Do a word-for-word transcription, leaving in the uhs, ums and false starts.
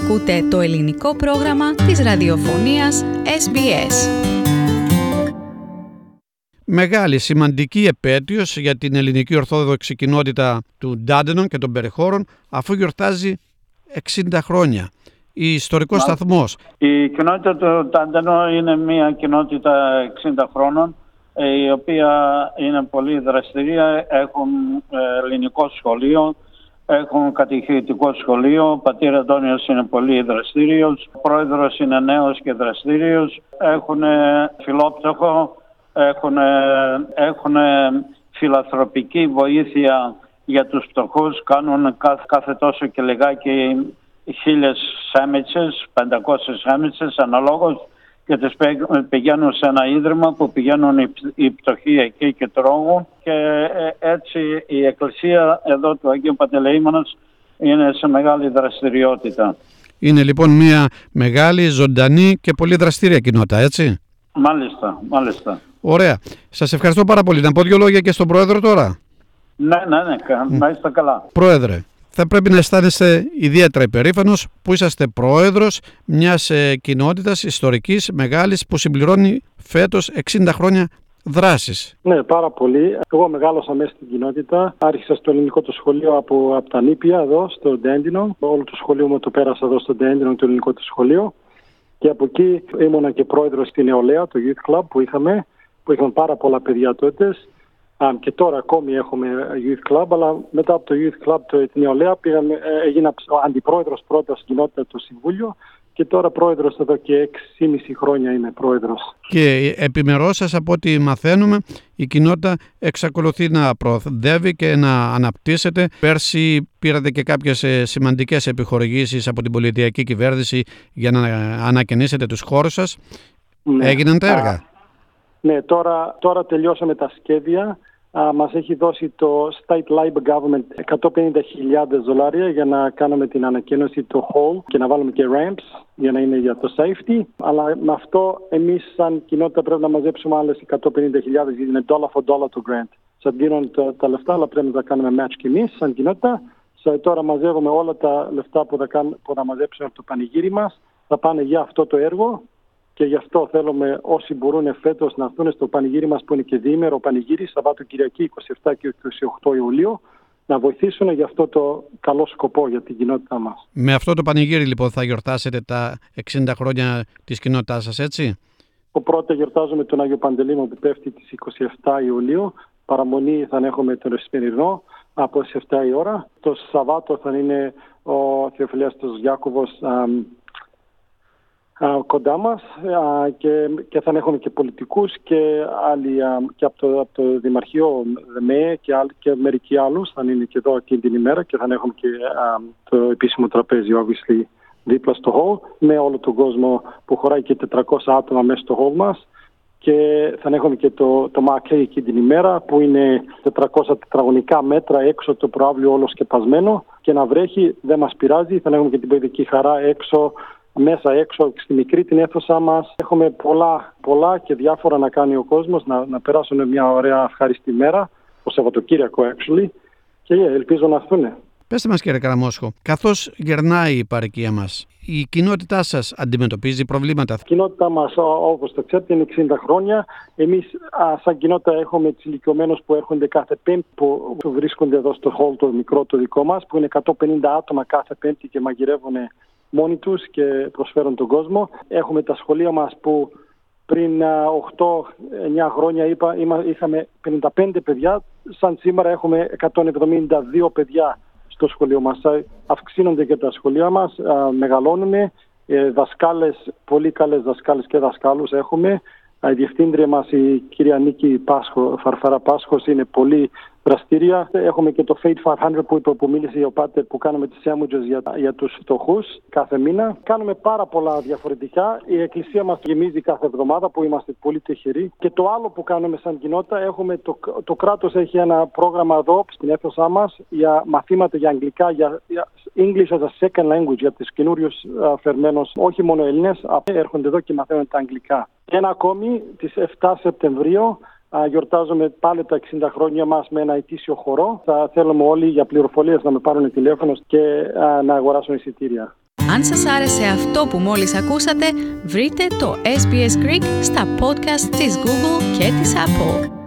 Ακούτε το ελληνικό πρόγραμμα της ραδιοφωνίας ες μπι ες. Μεγάλη σημαντική επέτειος για την ελληνική ορθόδοξη κοινότητα του Ντάντενον και των περιχώρων, αφού γιορτάζει εξήντα χρόνια. Η ιστορικός σταθμός. Η κοινότητα του Ντάντενον είναι μια κοινότητα εξήντα χρόνων, η οποία είναι πολύ δραστηρία. Έχουν ελληνικό σχολείο, έχουν κατηχητικό σχολείο. Ο πατήρ Αντώνιος είναι πολύ δραστήριος, ο πρόεδρος είναι νέος και δραστήριος. Έχουν φιλόπτωχο, έχουν, έχουν φιλανθρωπική βοήθεια για τους φτωχούς. Κάνουν κάθε, κάθε τόσο και λιγάκι χίλιες σέμιτσες, πεντακόσιες σέμιτσες αναλόγως, και τις πηγαίνουν σε ένα ίδρυμα που πηγαίνουν οι πτωχοί εκεί και τρώγουν, και έτσι η εκκλησία εδώ του Αγίου Παντελεήμονος είναι σε μεγάλη δραστηριότητα. Είναι λοιπόν μια μεγάλη, ζωντανή και πολύ δραστήρια κοινότητα, έτσι? Μάλιστα, μάλιστα. Ωραία. Σας ευχαριστώ πάρα πολύ. Να πω δύο λόγια και στον Πρόεδρο τώρα. Ναι, ναι, ναι. Να είστε καλά. Πρόεδρε, θα πρέπει να αισθάνεστε ιδιαίτερα υπερήφανος που είσαστε πρόεδρος μιας ε, κοινότητας ιστορικής μεγάλης που συμπληρώνει φέτος εξήντα χρόνια δράσης. Ναι, πάρα πολύ. Εγώ μεγάλωσα μέσα στην κοινότητα. Άρχισα στο ελληνικό το σχολείο από, από τα νήπια εδώ στο Ντέντινον. Όλο το σχολείο μου το πέρασα εδώ στο Ντέντινον, το ελληνικό το σχολείο. Και από εκεί ήμουνα και πρόεδρος στη Νεολαία, το Youth Club που είχαμε, που είχαμε πάρα πολλά παιδιά τότε. Um, και τώρα ακόμη έχουμε Youth Club, αλλά μετά από το Youth Club, το Νεολαία, πήγαμε, έγινα αντιπρόεδρος πρώτα στην κοινότητα του Συμβούλιο, και τώρα πρόεδρος εδώ και έξι και μισή χρόνια είμαι πρόεδρος. Και επιμερώς σας, από ό,τι μαθαίνουμε, η κοινότητα εξακολουθεί να προοδεύει και να αναπτύσσεται. Πέρσι πήρατε και κάποιες σημαντικές επιχορηγήσεις από την πολιτιακή κυβέρνηση για να ανακαινήσετε τους χώρους σας. Ναι. Έγιναν τα έργα. Α, ναι, τώρα, τώρα τελειώσαμε τα σχέδια. Uh, μας έχει δώσει το State Labor Government εκατόν πενήντα χιλιάδες δολάρια για να κάνουμε την ανακαίνωση του hall και να βάλουμε και ramps για να είναι για το safety. Αλλά με αυτό εμείς σαν κοινότητα πρέπει να μαζέψουμε άλλες εκατόν πενήντα χιλιάδες, γιατί είναι dollar for dollar το grant. Σας δίνουν τα, τα λεφτά, αλλά πρέπει να τα κάνουμε match και εμείς σαν κοινότητα. So, τώρα μαζεύουμε όλα τα λεφτά που θα, κάνουμε, που θα μαζέψουμε από το πανηγύρι μας. Θα πάνε για αυτό το έργο. Και γι' αυτό θέλουμε όσοι μπορούν φέτος να έρθουν στο πανηγύρι μας, που είναι και διήμερο πανηγύρι, Σαββατοκυριακή είκοσι επτά και είκοσι οκτώ Ιουλίου, να βοηθήσουν για αυτό το καλό σκοπό για την κοινότητά μας. Με αυτό το πανηγύρι λοιπόν θα γιορτάσετε τα εξήντα χρόνια της κοινότητάς σας, έτσι? Ο πρώτο γιορτάζουμε τον Άγιο Παντελεήμονα που πέφτει τις είκοσι επτά Ιουλίου. Παραμονή θα έχουμε τον Εσπερινό από τις επτά η ώρα. Το Σαββάτο θα είναι ο Θεοφυλιάστος Γιάκωβος κοντά μας, και, και θα έχουμε και πολιτικούς και άλλοι και από το, από το Δημαρχείο ΔΕΜΕ και, άλλοι, και μερικοί άλλους θα είναι και εδώ εκείνη την ημέρα, και θα έχουμε και α, το επίσημο τραπέζι obviously δίπλα στο hall με όλο τον κόσμο που χωράει και τετρακόσια άτομα μέσα στο hall μας, και θα έχουμε και το, το Μακέ εκείνη την ημέρα που είναι τετρακόσια τετραγωνικά μέτρα έξω, το προαύλιο όλο σκεπασμένο, και να βρέχει δεν μας πειράζει. Θα έχουμε και την παιδική χαρά έξω, μέσα έξω, στη μικρή την αίθουσά μας. Έχουμε πολλά, πολλά και διάφορα να κάνει ο κόσμος, να, να περάσουν μια ωραία ευχάριστη μέρα, το Σαββατοκύριακο actually, και yeah, ελπίζω να έρθουν. Πέστε μας, κύριε Καραμόσχο, καθώς γερνάει η παροικία μας, η κοινότητά σας αντιμετωπίζει προβλήματα? Η κοινότητά μας, όπως το ξέρετε, είναι εξήντα χρόνια. Εμείς α, σαν κοινότητα έχουμε τους ηλικιωμένους που έρχονται κάθε Πέμπτη, που βρίσκονται εδώ στο hall το μικρό το δικό μας, που είναι εκατόν πενήντα άτομα κάθε Πέμπτη και μαγειρεύουν μόνοι τους και προσφέρουν τον κόσμο. Έχουμε τα σχολεία μας που πριν οκτώ εννιά χρόνια είπα, είχαμε πενήντα πέντε παιδιά. Σαν σήμερα έχουμε εκατόν εβδομήντα δύο παιδιά στο σχολείο μας. Αυξήνονται και τα σχολεία μας, μεγαλώνουμε. Δασκάλες, πολύ καλές δασκάλες και δασκάλους έχουμε. Η διευθύντρια μας, η κυρία Νίκη Πάσχο, Φαρφαρά Πάσχος, είναι πολύ δραστήρια. Έχουμε και το Fate πεντακόσια που, είπε, που μίλησε ο Πάτερ, που κάνουμε τις sandwiches για, για τους φτωχούς κάθε μήνα. Κάνουμε πάρα πολλά διαφορετικά. Η εκκλησία μας γεμίζει κάθε εβδομάδα, που είμαστε πολύ τυχεροί. Και το άλλο που κάνουμε σαν κοινότητα, έχουμε το, το κράτος έχει ένα πρόγραμμα εδώ στην αίθουσά μας για μαθήματα για αγγλικά, για, για English as a second language, για τους καινούριους uh, φερμένους, όχι μόνο Έλληνες, έρχονται εδώ και μαθαίνουν τα αγγλικά. Ένα ακόμη, τις επτά Σεπτεμβρίου, Uh, γιορτάζουμε πάλι τα εξήντα χρόνια μας με ένα ετήσιο χορό. Θα θέλουμε όλοι για πληροφορίες να με πάρουν τηλέφωνο και uh, να αγοράσουν εισιτήρια. Αν σας άρεσε αυτό που μόλις ακούσατε, βρείτε το ες μπι ες Greek στα podcast της Google και της Apple.